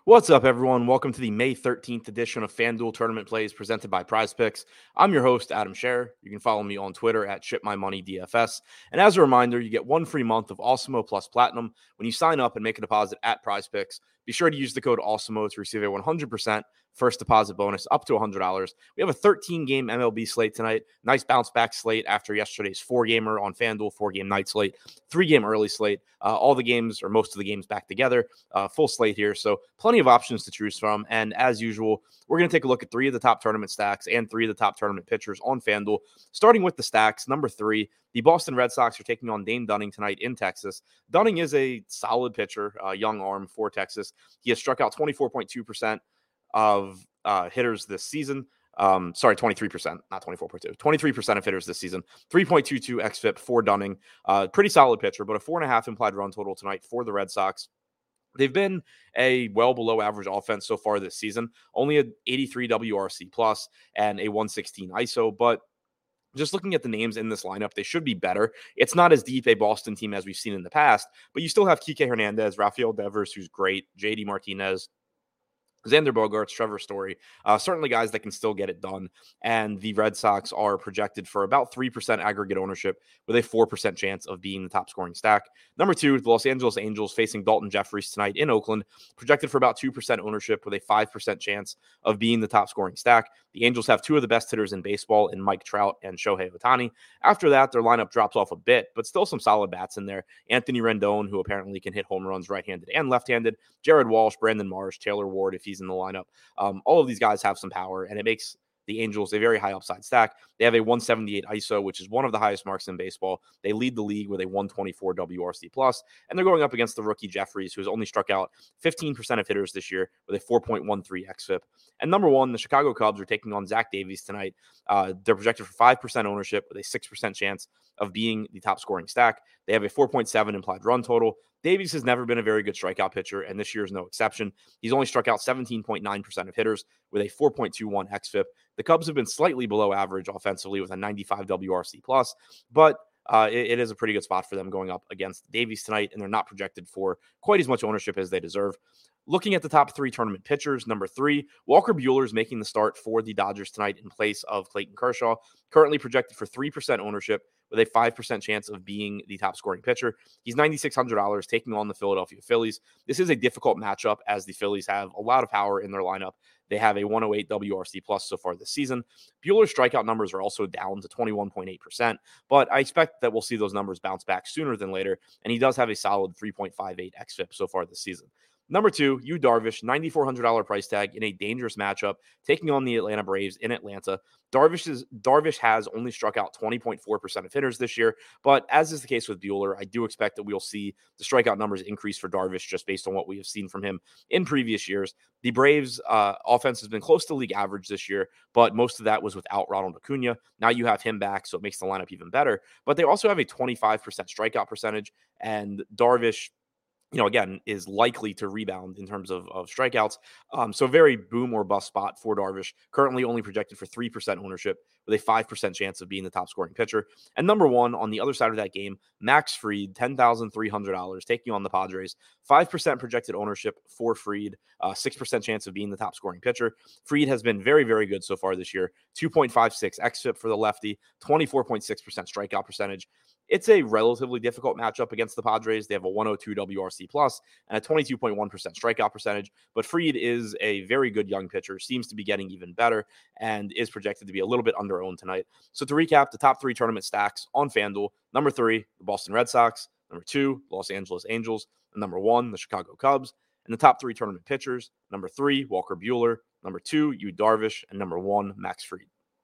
What's up, everyone? Welcome to the May 13th edition of FanDuel Tournament Plays presented by Prize Picks. I'm your host, Adam Scherer. You can follow me on Twitter at ShipMyMoneyDFS. And as a reminder, you get one free month of Awesemo Plus Platinum when you sign up and make a deposit at Prize Picks. Be sure to use the code Awesemo to receive a 100% first deposit bonus up to $100. We have a 13-game MLB slate tonight. Nice bounce-back slate after yesterday's 4-gamer on FanDuel, 4-game night slate, 3-game early slate. All the games, or most of the games, back together. Full slate here, so plenty of options to choose from. And as usual, we're going to take a look at 3 of the top tournament stacks and 3 of the top tournament pitchers on FanDuel. Starting with the stacks, number 3, the Boston Red Sox are taking on Dane Dunning tonight in Texas. Dunning is a solid pitcher, young arm for Texas. He has struck out 24.2% of hitters this season. 23%, not 24.2, 23% of hitters this season, 3.22 xFIP for Dunning. Pretty solid pitcher, but a 4.5 implied run total tonight for the Red Sox. They've been a well below average offense so far this season, only an 83 WRC plus and a 116 ISO, but just looking at the names in this lineup, they should be better. It's not as deep a Boston team as we've seen in the past, but you still have Kike Hernandez, Rafael Devers, who's great, JD Martinez, Xander Bogaerts, Trevor Story, certainly guys that can still get it done. And the Red Sox are projected for about 3% aggregate ownership with a 4% chance of being the top scoring stack. Number 2, the Los Angeles Angels facing Dalton Jeffries tonight in Oakland, projected for about 2% ownership with a 5% chance of being the top scoring stack. The Angels have 2 of the best hitters in baseball in Mike Trout and Shohei Ohtani. After that, their lineup drops off a bit, but still some solid bats in there. Anthony Rendon, who apparently can hit home runs right-handed and left-handed. Jared Walsh, Brandon Marsh, Taylor Ward, if he's in the lineup. All of these guys have some power, and it makes the Angels a very high upside stack. They have a 178 ISO, which is one of the highest marks in baseball. They lead the league with a 124 WRC plus, and they're going up against the rookie Jeffries, who has only struck out 15% of hitters this year with a 4.13 xFIP. And number 1, the Chicago Cubs are taking on Zach Davies tonight. They're projected for 5% ownership with a 6% chance of being the top scoring stack. They have a 4.7 implied run total. Davies has never been a very good strikeout pitcher, and this year is no exception. He's only struck out 17.9% of hitters with a 4.21 xFIP. The Cubs have been slightly below average offensively with a 95 WRC plus, but it is a pretty good spot for them going up against Davies tonight, and they're not projected for quite as much ownership as they deserve. Looking at the top 3 tournament pitchers, number 3, Walker Buehler is making the start for the Dodgers tonight in place of Clayton Kershaw, currently projected for 3% ownership with a 5% chance of being the top scoring pitcher. He's $9,600 taking on the Philadelphia Phillies. This is a difficult matchup as the Phillies have a lot of power in their lineup. They have a 108 WRC plus so far this season. Buehler's strikeout numbers are also down to 21.8%, but I expect that we'll see those numbers bounce back sooner than later, and he does have a solid 3.58 xFIP so far this season. Number 2, Yu Darvish, $9,400 price tag in a dangerous matchup, taking on the Atlanta Braves in Atlanta. Darvish has only struck out 20.4% of hitters this year, but as is the case with Buehler, I do expect that we'll see the strikeout numbers increase for Darvish just based on what we have seen from him in previous years. The Braves' offense has been close to league average this year, but most of that was without Ronald Acuna. Now you have him back, so it makes the lineup even better. But they also have a 25% strikeout percentage, and Darvish, again, is likely to rebound in terms of strikeouts. So very boom or bust spot for Darvish, currently only projected for 3% ownership with a 5% chance of being the top scoring pitcher. And number 1 on the other side of that game, Max Fried, $10,300 taking on the Padres, 5% projected ownership for Fried, 6% chance of being the top scoring pitcher. Fried has been very, very good so far this year, 2.56 xFIP for the lefty, 24.6% strikeout percentage. It's a relatively difficult matchup against the Padres. They have a 102 WRC plus and a 22.1% strikeout percentage, but Fried is a very good young pitcher, seems to be getting even better, and is projected to be a little bit under-owned tonight. So to recap, the top 3 tournament stacks on FanDuel: number 3, the Boston Red Sox; number 2, Los Angeles Angels; and number 1, the Chicago Cubs. And the top 3 tournament pitchers: number 3, Walker Buehler; number 2, Yu Darvish; and number 1, Max Fried.